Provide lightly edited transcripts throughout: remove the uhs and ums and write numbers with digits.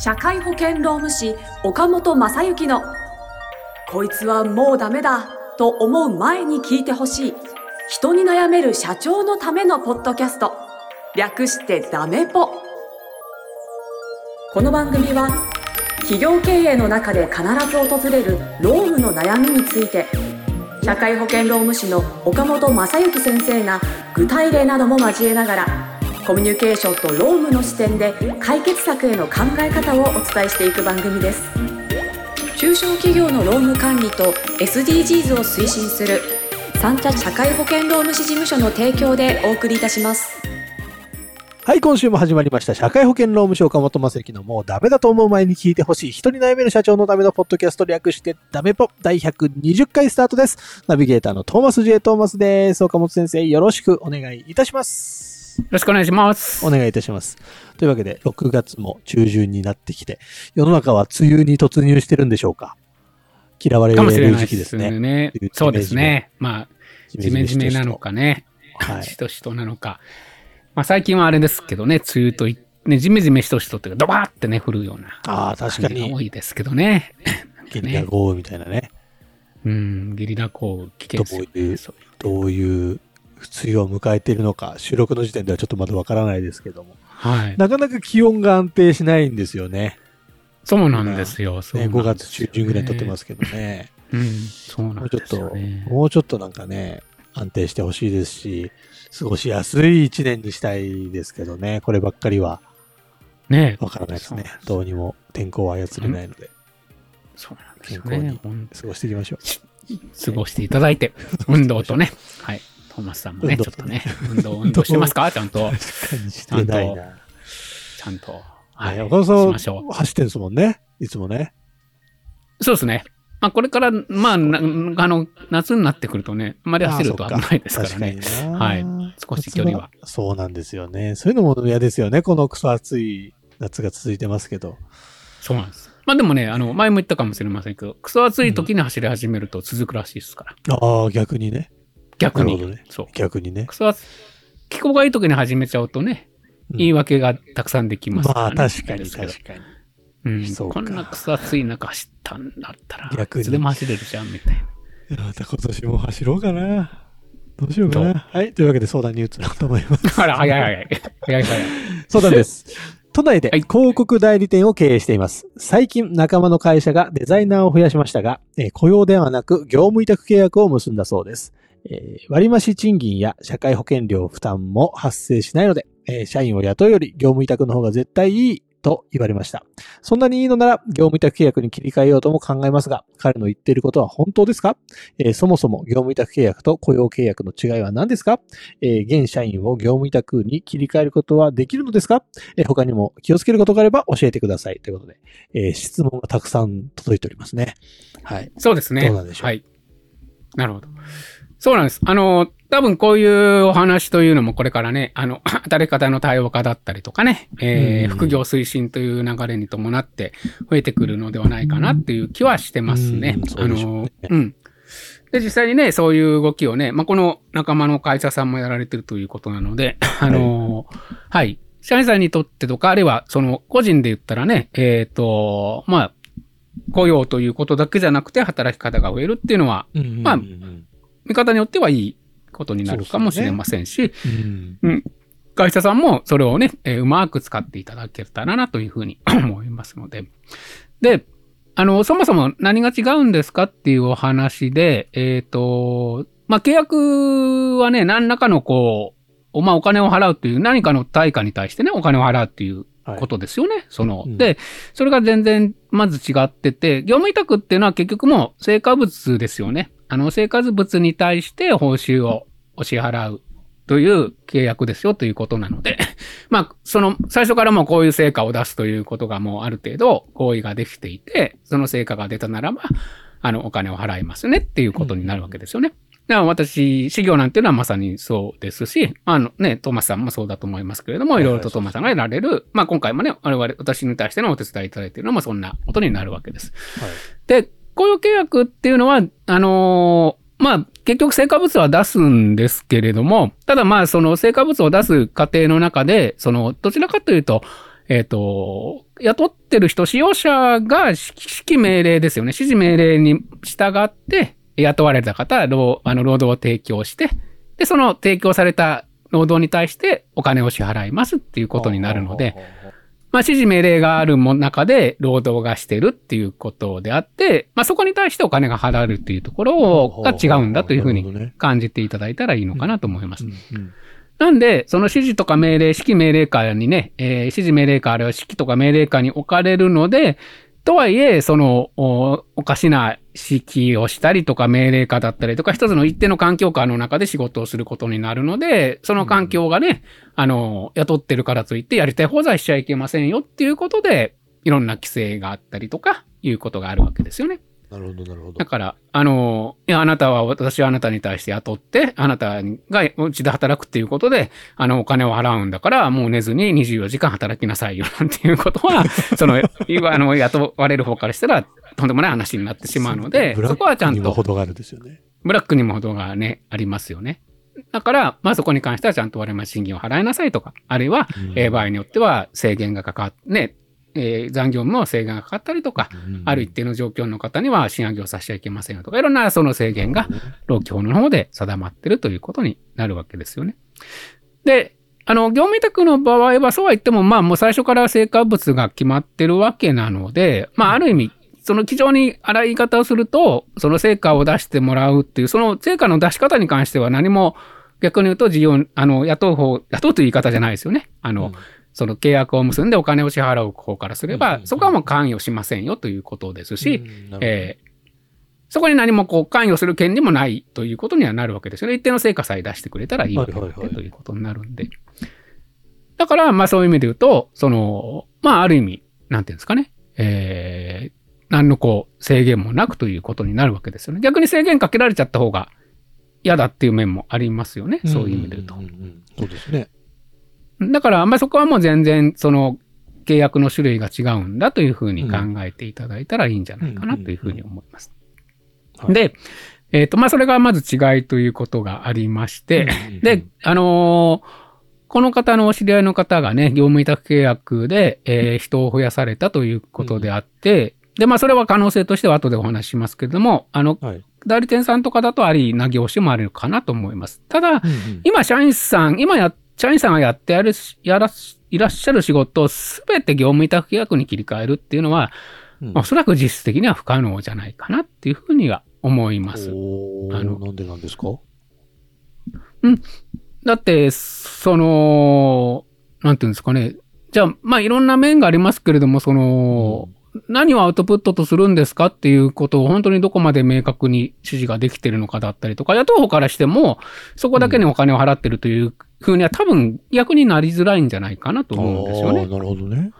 社会保険労務士岡本正幸のこいつはもうダメだと思う前に聞いてほしい人に悩める社長のためのポッドキャスト、略してダメポ。この番組は企業経営の中で必ず訪れる労務の悩みについて、社会保険労務士の岡本正幸先生が具体例なども交えながらコミュニケーションと労務の視点で解決策への考え方をお伝えしていく番組です。中小企業の労務管理と SDGs を推進する三茶社会保険労務士事務所の提供でお送りいたします。 はい、今週も始まりました社会保険労務士岡本正幸のもうダメだと思う前に聞いてほしい人に悩める社長のためのポッドキャスト、略してダメポ第120回スタートです。ナビゲーターのトーマス J トーマスです。岡本先生、よろしくお願いいたします。 よろしくお願いします。 お願いいたします。というわけで6月も中旬になってきて、世の中は梅雨に突入してるんでしょうか。嫌われる時期ですね。 そうですね。まあジメジメなのかね、しとしとなのか。まあ最近はあれですけどね、梅雨とね、ジメジメしとしとってドバーってね降るような確かに多いですけどね。 ゲリラ豪雨みたいなね。 ゲリラ豪雨危険ですよね。 どういう梅雨を迎えているのか、収録の時点ではちょっとまだわからないですけども、 はい、 なかなか気温が安定しないんですよね。 そうなんですよ。 ね、5月中旬ぐらいに撮ってますけどね。 そうなんですよね。 もうちょっとなんかね、安定してほしいですし、過ごしやすい一年にしたいですけどね、こればっかりは。ね、わからないですね。どうにも天候は操れないので。 そうなんですよね。 健康に過ごしていきましょう。 過ごしていただいて、運動とね。はい。トーマスさんもね、ちょっとね、運動してますかちゃんと。 確かにしてないな。 ちゃんと。 はい。岡田さん、走ってんですもんね。いつもね。 そうですね。まあ、これから、まあ、夏になってくるとね、あまり走ると危ないですからね。はい。少し距離は。 そうなんですよね。そういうのも嫌ですよね。このクソ暑い夏が続いてますけど。 そうなんです。まあでもね、前も言ったかもしれませんけど、クソ暑い時に走り始めると続くらしいですから。 ああ、逆にね。 逆に。 ね、そう。逆にね。 気候がいい時に始めちゃうとね、言い訳がたくさんできますからね。 まあ確かに。 こんな草暑い中走ったんだったら、いつでも走れるじゃんみたいな。 また今年も走ろうかな。どうしようかな。はい。というわけで相談に移ろうと思います。 あら、早い。 相談です。都内で広告代理店を経営しています。最近仲間の会社がデザイナーを増やしましたが、雇用ではなく業務委託契約を結んだそうです。割増賃金や社会保険料負担も発生しないので、社員を雇うより業務委託の方が絶対いいと言われました。そんなにいいのなら業務委託契約に切り替えようとも考えますが、彼の言っていることは本当ですか？そもそも業務委託契約と雇用契約の違いは何ですか？現社員を業務委託に切り替えることはできるのですか？他にも気をつけることがあれば教えてくださいということで、質問がたくさん届いておりますね。はい。 そうですね。 どうなんでしょう。 はい。なるほど。そうなんです。多分こういうお話というのもこれからね、働き方の多様化だったりとかね、副業推進という流れに伴って増えてくるのではないかなっていう気はしてますね。で、実際にね、そういう動きをね、まあ、この仲間の会社さんもやられてるということなので、はい。社員さんにとってとか、あるいはその個人で言ったらね、まあ、雇用ということだけじゃなくて働き方が増えるっていうのは、まあ、見方によってはいいことになるかもしれませんし、会社さんもそれをね、うまく使っていただけたらなというふうに思いますので。で、そもそも何が違うんですかっていうお話で、まあ、契約はね、何らかのまあ、お金を払うという何かの対価に対してね、お金を払うっていうことですよね。で、それが全然まず違ってて、業務委託っていうのは結局もう成果物ですよね。成果物に対して報酬をお支払うという契約ですよということなので、まあ、最初からもうこういう成果を出すということがもうある程度合意ができていて、その成果が出たならば、お金を払いますねっていうことになるわけですよね。だから私、事業なんていうのはまさにそうですし、トーマスさんもそうだと思いますけれども、いろいろとトーマスさんがやられる、まあ今回もね、私に対してのお手伝いいただいているのもそんなことになるわけです。はい、で、雇用契約っていうのは、まあ、結局成果物は出すんですけれども、ただまあ、その成果物を出す過程の中で、どちらかというと、 雇ってる人、使用者が指揮命令ですよね。指示命令に従って雇われた方は労働を提供して、で、その提供された労働に対してお金を支払いますっていうことになるので、まあ、指示命令がある中で労働がしてるっていうことであって、まあ、そこに対してお金が払われるっていうところが違うんだというふうに感じていただいたらいいのかなと思います。なんで、その指示とか命令、指揮命令下にね、指示命令下あるいは指揮とか命令下に置かれるので、とはいえ、おかしな指揮をしたりとか命令下だったりとか、一つの一定の環境下の中で仕事をすることになるので、その環境がね、雇ってるからといってやりたい放題しちゃいけませんよっていうことで、いろんな規制があったりとか、いうことがあるわけですよね。 なるほど、なるほど。 だから、いや、私はあなたに対して雇って、あなたがうちで働くっていうことで、お金を払うんだから、もう寝ずに24時間働きなさいよ、なんていうことは、雇われる方からしたら、とんでもない話になってしまうので、そこはちゃんと。ブラックにも程があるんですよね。ブラックにも程がね、ありますよね。だから、まあそこに関してはちゃんと我々賃金を払いなさいとか、あるいは、場合によっては制限がかかって、ね、残業も制限がかかったりとか、ある一定の状況の方には賃上げをさせちゃいけませんよとか、いろんなその制限が労基法の方で定まってるということになるわけですよね。で、業務委託の場合はそうは言っても、まあもう最初から成果物が決まってるわけなので、まあある意味、その非常に荒い言い方をすると、その成果を出してもらうっていう、その成果の出し方に関しては何も逆に言うと雇うという言い方じゃないですよね。その契約を結んでお金を支払う方からすれば、そこはもう関与しませんよということですし、そこに何も関与する権利もないということにはなるわけですよね。一定の成果さえ出してくれたらいいわけでということになるんで。だから、まあそういう意味で言うと、まあある意味、なんていうんですかね、何の制限もなくということになるわけですよね。逆に制限かけられちゃった方が嫌だっていう面もありますよね。そういう意味で言うと。 そうですね。だから、まあ、そこはもう全然、契約の種類が違うんだというふうに考えていただいたらいいんじゃないかなというふうに思います。で、まあ、それがまず違いということがありまして、で、この方のお知り合いの方がね、業務委託契約で、人を増やされたということであって、で、まあ、それは可能性としては後でお話ししますけれども、代理店さんとかだとありな業種もあるかなと思います。ただ、今、社員さんがやっていらっしゃる仕事をすべて業務委託契約に切り替えるっていうのは、おそらく実質的には不可能じゃないかなっていうふうには思います。 なんでなんですか？ だって、なんていうんですかね。じゃあ、まあいろんな面がありますけれども、何をアウトプットとするんですかっていうことを本当にどこまで明確に指示ができてるのかだったりとか、雇う方からしても、そこだけにお金を払ってるというふうには多分逆になりづらいんじゃないかなと思うんですよね。 なるほどね。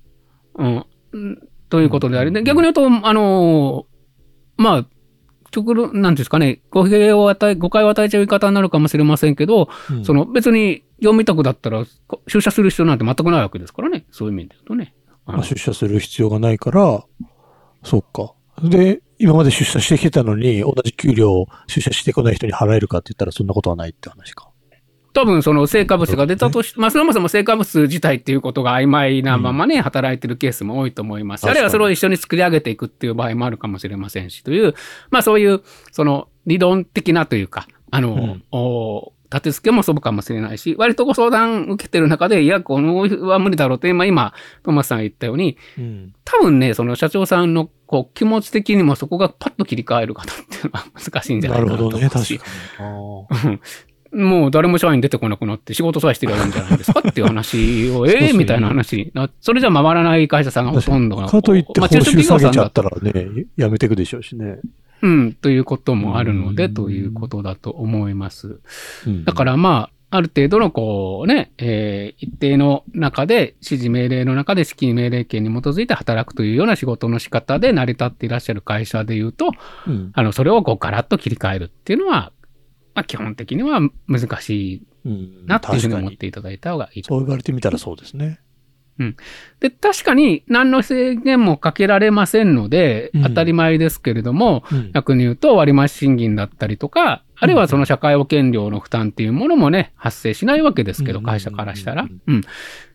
ということであり、逆に言うと、まあ、なんていうんですかね、誤解を与えちゃう言い方になるかもしれませんけど、別に業務委託だったら出社する必要なんて全くないわけですからね。そういう意味で言うとね。 出社する必要がないから、そっか。で、今まで出社してきたのに、同じ給料を出社してこない人に払えるかって言ったらそんなことはないって話か。 多分その成果物が出たとし、まあそもそも成果物自体っていうことが曖昧なままね、働いてるケースも多いと思います。あるいはそれを一緒に作り上げていくっていう場合もあるかもしれませんし、という、まあそういう、理論的なというか、立て付けもそうかもしれないし、割とご相談受けてる中で、いや、このは無理だろうって、今、トーマスさんが言ったように、多分ね、その社長さんの気持ち的にもそこがパッと切り替える方っていうのは難しいんじゃないかなと思うし。なるほどね、確かに。もう誰も社員出てこなくなって仕事さえしてりゃいいんじゃないですかっていう話を、みたいな話。それじゃ回らない会社さんがほとんどが。 かといって報酬下げちゃったらね、やめていくでしょうしね。 ということもあるので、ということだと思います。だからまあ、ある程度の一定の中で、指示命令の中で指揮命令権に基づいて働くというような仕事の仕方で成り立っていらっしゃる会社で言うと、それをガラッと切り替えるっていうのは、まあ基本的には難しいなっていうふうに思っていただいた方がいいとそう言われてみたらそうですね。 で、確かに何の制限もかけられませんので、当たり前ですけれども、逆に言うと割増賃金だったりとか、あるいはその社会保険料の負担っていうものもね、発生しないわけですけど、会社からしたら。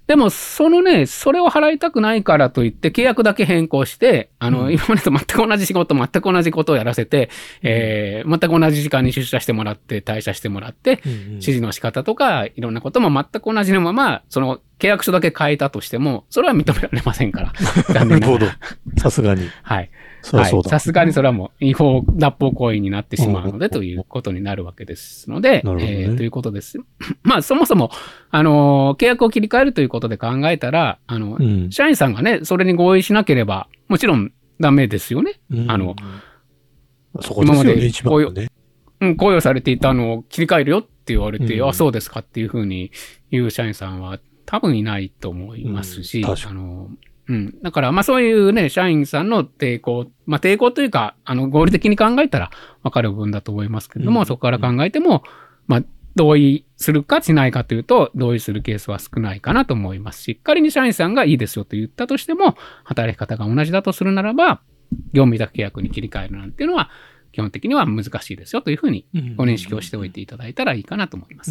でも、それを払いたくないからといって、契約だけ変更して、今までと全く同じ仕事、全く同じことをやらせて、全く同じ時間に出社してもらって、退社してもらって、指示の仕方とか、いろんなことも全く同じのまま、その契約書だけ変えたとしても、それは認められませんから。残念ながら。 なるほど。さすがに。 はい。 そうだ。 さすがにそれはもう違法、脱法行為になってしまうので、ということになるわけですので、ということです。まあ、そもそも、契約を切り替えるということで考えたら、社員さんがね、それに合意しなければ、もちろんダメですよね。 そこですよね、一番ね。 雇用されていたのを切り替えるよって言われて、あ、そうですかっていうふうに言う社員さんは多分いないと思いますし、だから、そういうね、社員さんの抵抗、抵抗というか、合理的に考えたら分かる部分だと思いますけれども、そこから考えても、同意するかしないかというと、同意するケースは少ないかなと思いますし、仮に社員さんがいいですよと言ったとしても、働き方が同じだとするならば、業務委託契約に切り替えるなんていうのは、基本的には難しいですよというふうにご認識をしておいていただいたらいいかなと思います。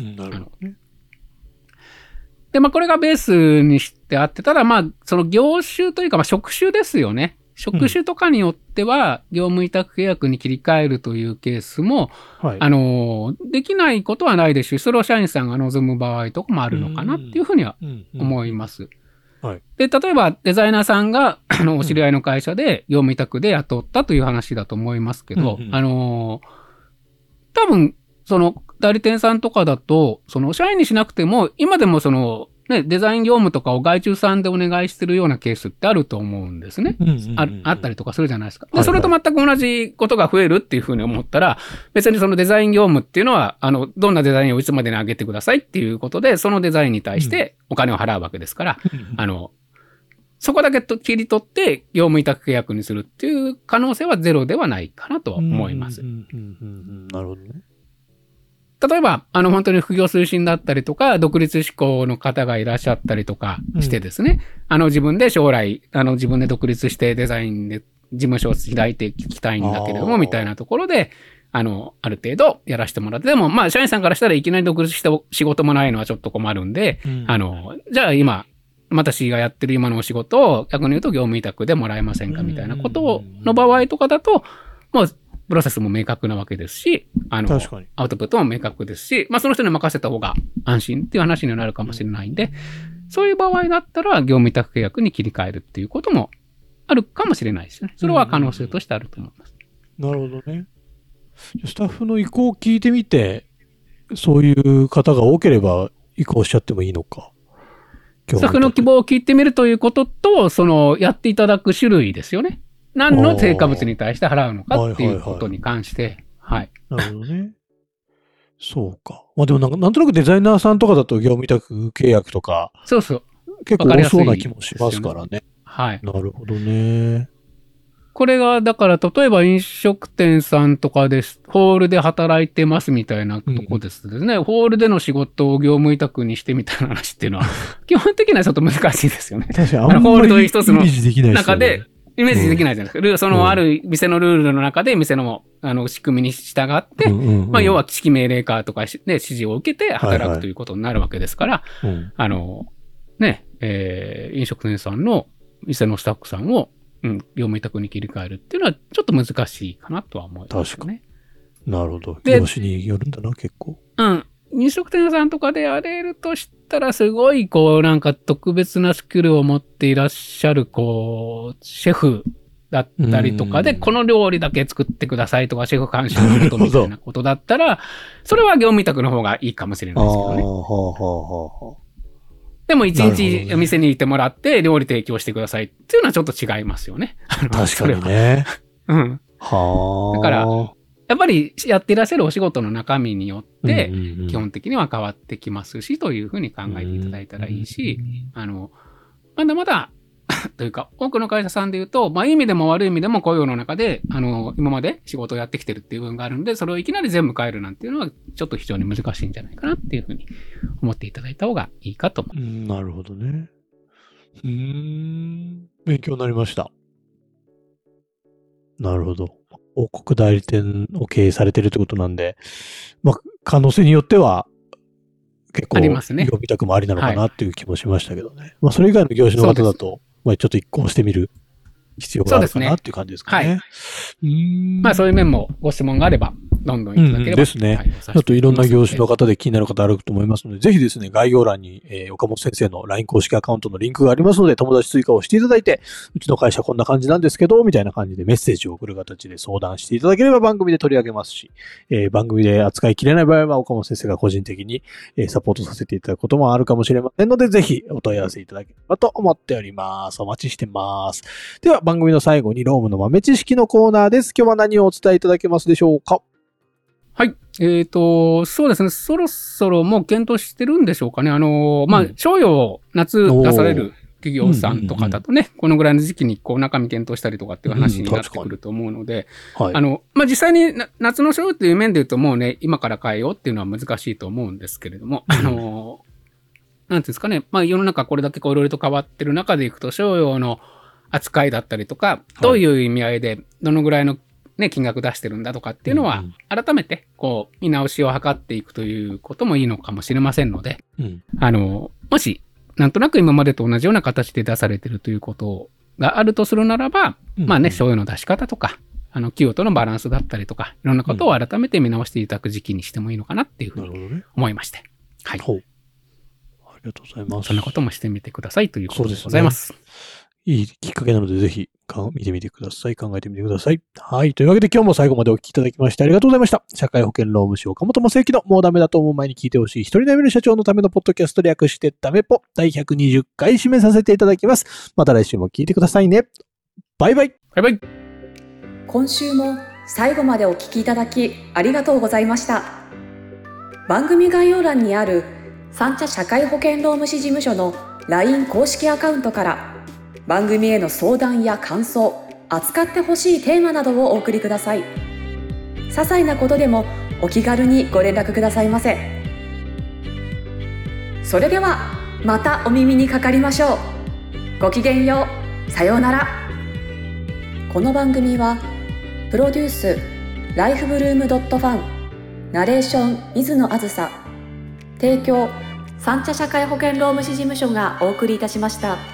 で、これがベースにしてあって、ただその業種というか、職種ですよね。職種とかによっては、業務委託契約に切り替えるというケースも、できないことはないですし、それを社員さんが望む場合とかもあるのかなっていうふうには思います。で、例えばデザイナーさんが、お知り合いの会社で業務委託で雇ったという話だと思いますけど、多分、その代理店さんとかだと、その社員にしなくても、今でもその、デザイン業務とかを外注さんでお願いしてるようなケースってあると思うんですね。あったりとかするじゃないですか。で、それと全く同じことが増えるっていうふうに思ったら、別にそのデザイン業務っていうのは、どんなデザインをいつまでに上げてくださいっていうことで、そのデザインに対してお金を払うわけですから、そこだけ切り取って業務委託契約にするっていう可能性はゼロではないかなとは思います。 なるほどね。 例えば、本当に副業推進だったりとか、独立志向の方がいらっしゃったりとかしてですね、自分で将来、自分で独立してデザインで事務所を開いていきたいんだけれども、みたいなところで、ある程度やらせてもらって、でも、社員さんからしたらいきなり独立して仕事もないのはちょっと困るんで、じゃあ今、私がやってる今のお仕事を逆に言うと業務委託でもらえませんかみたいなことの場合とかだと、もう、プロセスも明確なわけですし、アウトプットも明確ですし、その人に任せた方が安心っていう話になるかもしれないんで、そういう場合だったら業務委託契約に切り替えるっていうこともあるかもしれないですよね。それは可能性としてあると思います。 なるほどね。スタッフの意向を聞いてみて、そういう方が多ければ移行しちゃってもいいのか。 スタッフの希望を聞いてみるということと、やっていただく種類ですよね。何の成果物に対して払うのかっていうことに関して。 なるほどね。そうか。でもなんとなくデザイナーさんとかだと業務委託契約とか。 そうそう。 結構多そうな気もしますからね。 はい。 なるほどね。 これが、だから、例えば飲食店さんとかです。ホールで働いてますみたいなとこですね。ホールでの仕事を業務委託にしてみたいな話っていうのは、基本的にはちょっと難しいですよね。 確かに、 ホールという一つの中で、イメージできないじゃないですか。ある店のルールの中で、店の、仕組みに従って、要は指揮命令化とかで指示を受けて働くということになるわけですから、飲食店さんの店のスタッフさんを、業務委託に切り替えるっていうのは、ちょっと難しいかなとは思いますね。確かに。 なるほど。業種によるんだな、結構。 飲食店さんとかでやれるとしたら、すごい、特別なスキルを持っていらっしゃる、シェフだったりとかで、この料理だけ作ってくださいとか、シェフ監修のことみたいなことだったら、それは業務委託の方がいいかもしれないですけどね。でも、一日店にいてもらって、料理提供してくださいっていうのはちょっと違いますよね。 確かにね。 だから、やっぱりやっていらっしゃるお仕事の中身によって、基本的には変わってきますし、というふうに考えていただいたらいいし、まだまだ、というか、多くの会社さんで言うと、いい意味でも悪い意味でも雇用の中で、今まで仕事をやってきてるっていう部分があるんで、それをいきなり全部変えるなんていうのは、ちょっと非常に難しいんじゃないかなっていうふうに思っていただいた方がいいかと思います。 なるほどね。勉強になりました。なるほど。広告代理店を経営されてるってことなんで、可能性によっては、 結構、 ありますね業務委託もありなのかなっていう気もしましたけどね。まあ、それ以外の業種の方だと、まあ、ちょっと一考してみる必要があるかなっていう感じですかね。 まあ、そういう面もご質問があれば、どんどんいただければ。 ですね。ちょっといろんな業種の方で気になる方あると思いますので、ぜひですね、概要欄に、岡本先生の LINE 公式アカウントのリンクがありますので、友達追加をしていただいて、うちの会社こんな感じなんですけど、みたいな感じでメッセージを送る形で相談していただければ番組で取り上げますし、番組で扱いきれない場合は岡本先生が個人的に、サポートさせていただくこともあるかもしれませんので、ぜひお問い合わせいただければと思っております。お待ちしてます。では、番組の最後にロームの豆知識のコーナーです。今日は何をお伝えいただけますでしょうか？ はい。そうですね。そろそろもう検討してるんでしょうかね。まあ、賞与を夏出される企業さんとかだとね、このぐらいの時期にこう中身検討したりとかっていう話になってくると思うので、まあ実際に夏の賞与っていう面で言うともうね、今から変えようっていうのは難しいと思うんですけれども、なんていうんですかね、まあ世の中これだけこういろいろと変わってる中でいくと、賞与の扱いだったりとか、どういう意味合いでどのぐらいのね、金額出してるんだとかっていうのは、改めて、こう、見直しを図っていくということもいいのかもしれませんので、もし、なんとなく今までと同じような形で出されてるということがあるとするならば、まあね、賞与の出し方とか、企業とのバランスだったりとか、いろんなことを改めて見直していただく時期にしてもいいのかなっていうふうに思いまして。はい。 ありがとうございます。 そんなこともしてみてくださいということでございます。 いいきっかけなので、ぜひ見てみてください。考えてみてください。はい。というわけで今日も最後までお聞きいただきましてありがとうございました。社会保険労務士岡本正幸のもうダメだと思う前に聞いてほしい一人悩みの社長のためのポッドキャスト略してダメポ第120回締めさせていただきます。また来週も聞いてくださいね。バイバイ。 バイバイ。 今週も最後までお聞きいただきありがとうございました。番組概要欄にある三茶社会保険労務士事務所の LINE 公式アカウントから番組への相談や感想、扱ってほしいテーマなどをお送りください。些細なことでもお気軽にご連絡くださいませ。それではまたお耳にかかりましょう。ごきげんよう。さようなら。この番組はプロデュースライフブルームドットファン、ナレーション水野あずさ、提供三茶社会保険労務士事務所がお送りいたしました。